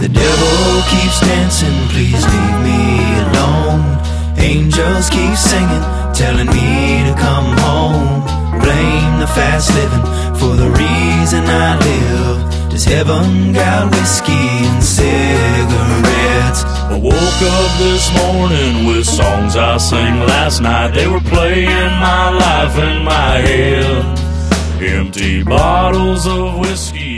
The devil keeps dancing, please leave me alone. Angels keep singing, telling me to come home. Blame the fast living for the reason I live. Does heaven got whiskey and cigarettes? I woke up this morning with songs I sang last night. They were playing my life in my head. Empty bottles of whiskey